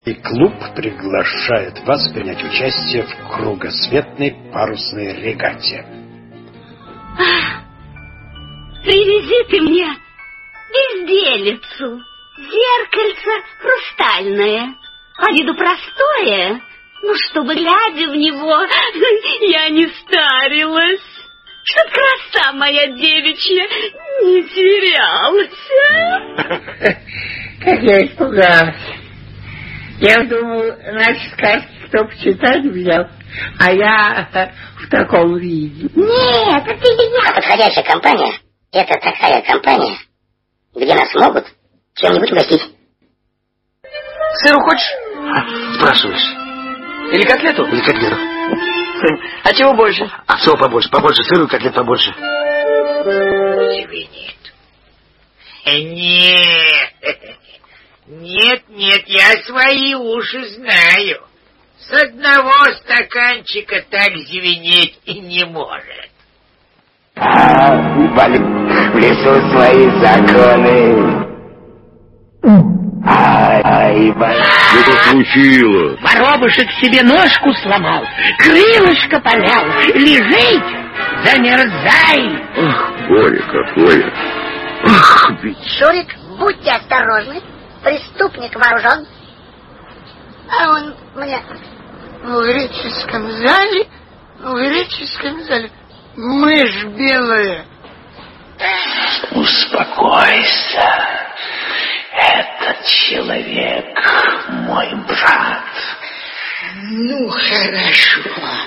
И клуб приглашает вас принять участие в кругосветной парусной регате. Привези ты мне безделицу, зеркальце хрустальное, по виду простое, но чтобы, глядя в него, я не старилась, чтоб краса моя девичья не терялась. Как я испугалась. Я думаю, значит, сказки кто почитать взял, а я в таком виде. Нет, это я. Подходящая компания — это такая компания, где нас могут чем-нибудь угостить. Сыру хочешь? Спрашиваешь. Или котлету? Или котлету. А чего больше? А всего побольше. Побольше сыру, котлет побольше. Звенит. Нет, я свои уши знаю. С одного стаканчика так звенеть и не может. В лесу свои законы. Что случилось? Воробушек себе ножку сломал, крылышко полял. Лежить, замерзай. Ах, горе какое. Ах, ведь... Шурик, будьте осторожны. Преступник вооружен. А он мне... В греческом зале мышь белая. Успокойся. Этот человек мой брат. Ну, хорошо.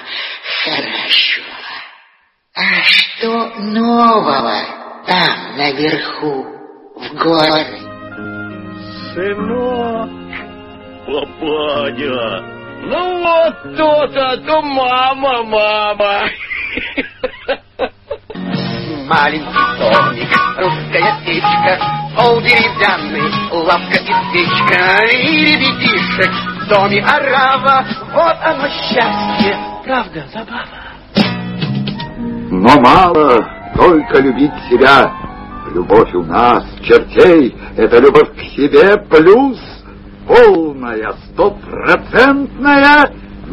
А что нового там, наверху, в горе? Сынок, папаня, ну вот то-то, мама. Маленький домик, русская печка, пол деревянный, лавка и свечка, и ребятишек в доме орава. Вот оно счастье, правда, забава. Но мало только любить себя. Любовь у нас, чертей, это любовь к себе плюс полная, стопроцентная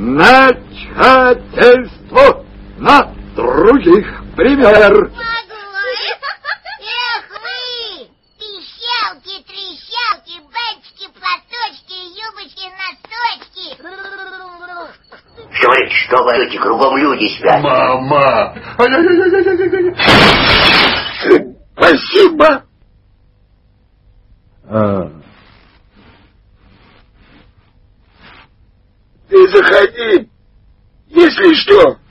начальство на других. Пример. Эх вы, пищалки, трещалки, бантики, платочки, юбочки, носочки. Говорит, что вы эти кругом люди спят. Мама! Спасибо! Ты заходи, если что.